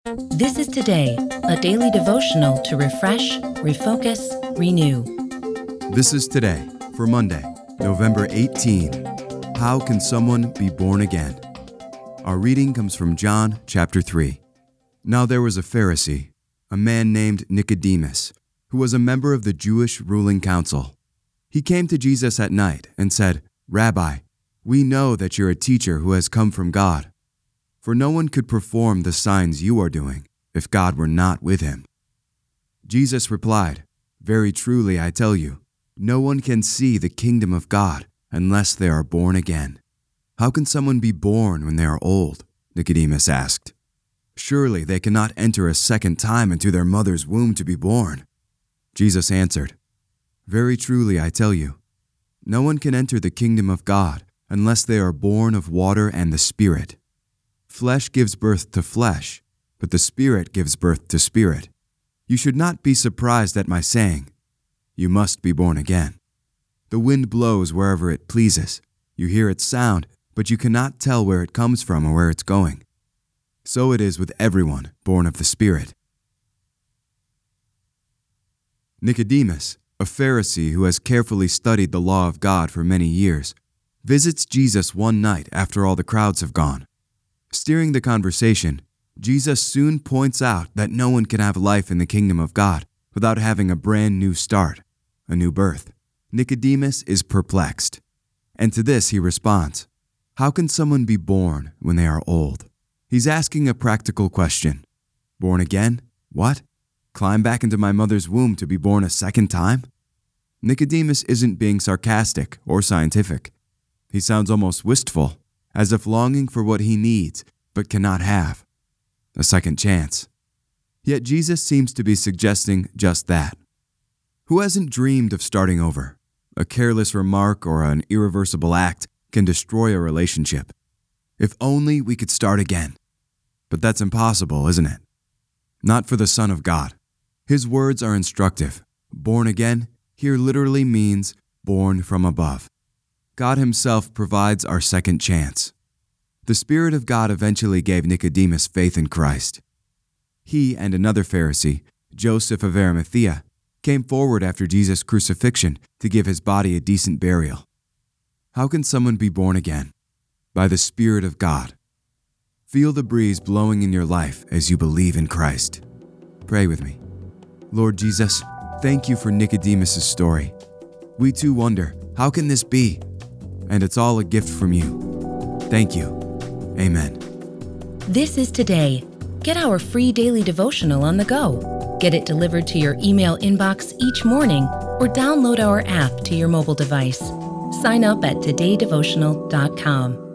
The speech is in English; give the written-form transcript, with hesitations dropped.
This is Today, a daily devotional to refresh, refocus, renew. This is Today for Monday, November 18. How can someone be born again? Our reading comes from John chapter 3. Now there was a Pharisee, a man named Nicodemus, who was a member of the Jewish ruling council. He came to Jesus at night and said, "Rabbi, we know that you're a teacher who has come from God. For no one could perform the signs you are doing if God were not with him." Jesus replied, "Very truly I tell you, no one can see the kingdom of God unless they are born again." "How can someone be born when they are old?" Nicodemus asked. "Surely they cannot enter a second time into their mother's womb to be born." Jesus answered, "Very truly I tell you, no one can enter the kingdom of God unless they are born of water and the Spirit. Flesh gives birth to flesh, but the Spirit gives birth to spirit. You should not be surprised at my saying, 'You must be born again.' The wind blows wherever it pleases. You hear its sound, but you cannot tell where it comes from or where it's going. So it is with everyone born of the Spirit." Nicodemus, a Pharisee who has carefully studied the law of God for many years, visits Jesus one night after all the crowds have gone. Steering the conversation, Jesus soon points out that no one can have life in the kingdom of God without having a brand new start, a new birth. Nicodemus is perplexed, and to this he responds, "How can someone be born when they are old?" He's asking a practical question. Born again? What? Climb back into my mother's womb to be born a second time? Nicodemus isn't being sarcastic or scientific. He sounds almost wistful, as if longing for what he needs but cannot have, a second chance. Yet Jesus seems to be suggesting just that. Who hasn't dreamed of starting over? A careless remark or an irreversible act can destroy a relationship. If only we could start again. But that's impossible, isn't it? Not for the Son of God. His words are instructive. Born again here literally means born from above. God himself provides our second chance. The Spirit of God eventually gave Nicodemus faith in Christ. He and another Pharisee, Joseph of Arimathea, came forward after Jesus' crucifixion to give his body a decent burial. How can someone be born again? By the Spirit of God. Feel the breeze blowing in your life as you believe in Christ. Pray with me. Lord Jesus, thank you for Nicodemus' story. We too wonder, how can this be? And it's all a gift from you. Thank you. Amen. This is Today. Get our free daily devotional on the go. Get it delivered to your email inbox each morning or download our app to your mobile device. Sign up at todaydevotional.com.